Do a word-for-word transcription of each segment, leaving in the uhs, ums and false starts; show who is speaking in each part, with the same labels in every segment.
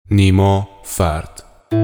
Speaker 1: نیما فرد.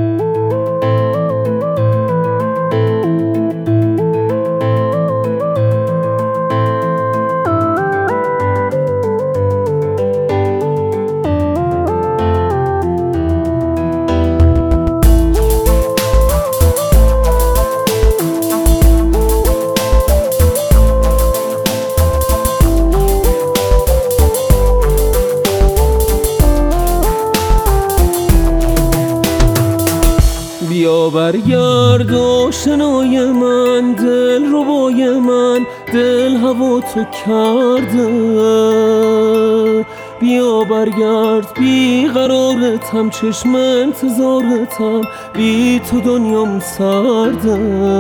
Speaker 2: بیا برگرد آشنای من، دل ربای من، دل هوا تو کرده. بیا برگرد بی قرارتم، چشم انتظارتم، بی تو دنیام سرده.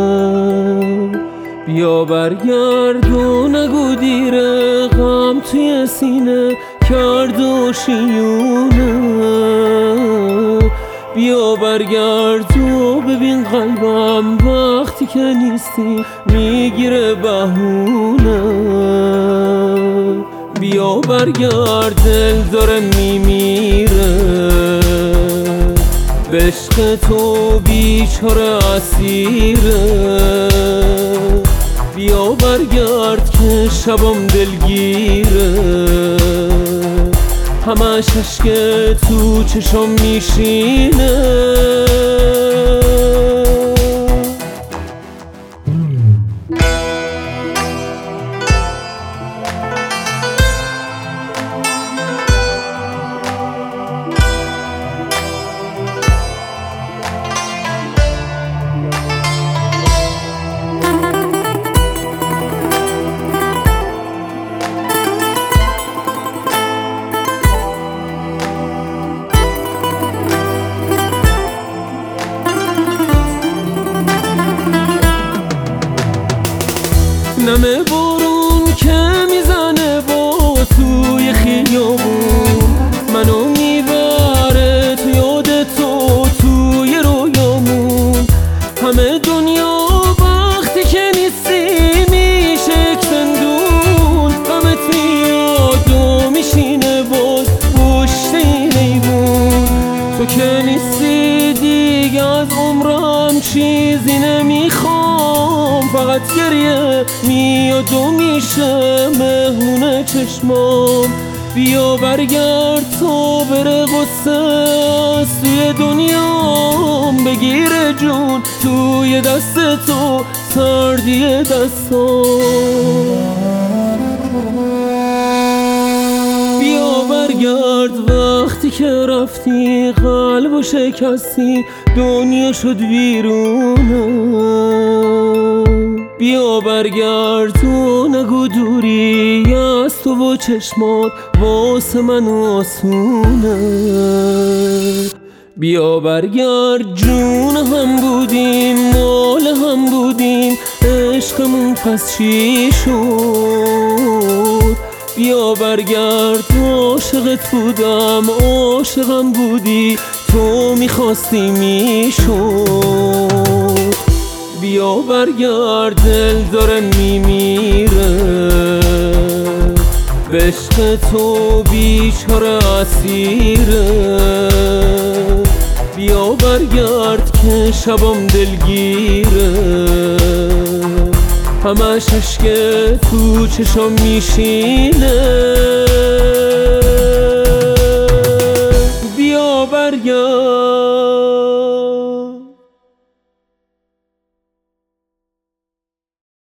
Speaker 2: بیا برگرد و نگو دیره، غم توی سینه کرد آشیونه. بیا برگرد و ببین قلبم وقتی که نیستی میگیره بهونه. بیا برگرد دل داره میمیره، به عشق تو بیچاره اسیره. بیا برگرد که شبم دلگیره، همش عشق تو چشم میشینه. نمه بارون که میزنه با توی خیابون، منو میبره تو یاد تو توی رویامون. همه دنیا وقتی که نیستی میشه زندون، غمت میاد و میشینه باز پشت این ایوون. تو که نیستی دیگه از عمرم چیزی نمیخوام، فقط گریه میاد و میشه مهمون چشمام. بیا برگرد تا بره غصه از توی دنیام، بگیره جون توی دست تو سردی دستام. بیا برگرد وقتی که رفتی قلبو شکستی دنیا شد ویرونه. بیا برگرد و نگو دوری از تو و چشمات واسه من آسونه. بیا برگرد جون هم بودیم مال هم بودیم، عشقمون پس چی شد؟ بیا برگرد عاشقت بودم عاشقم بودی، تو میخواستی میشد. بیا برگرد دل داره میمیره، به عشق تو بیچاره اسیره. بیا برگرد که شبم دلگیره، همش عشق تو چشم میشینه. بیا برگرد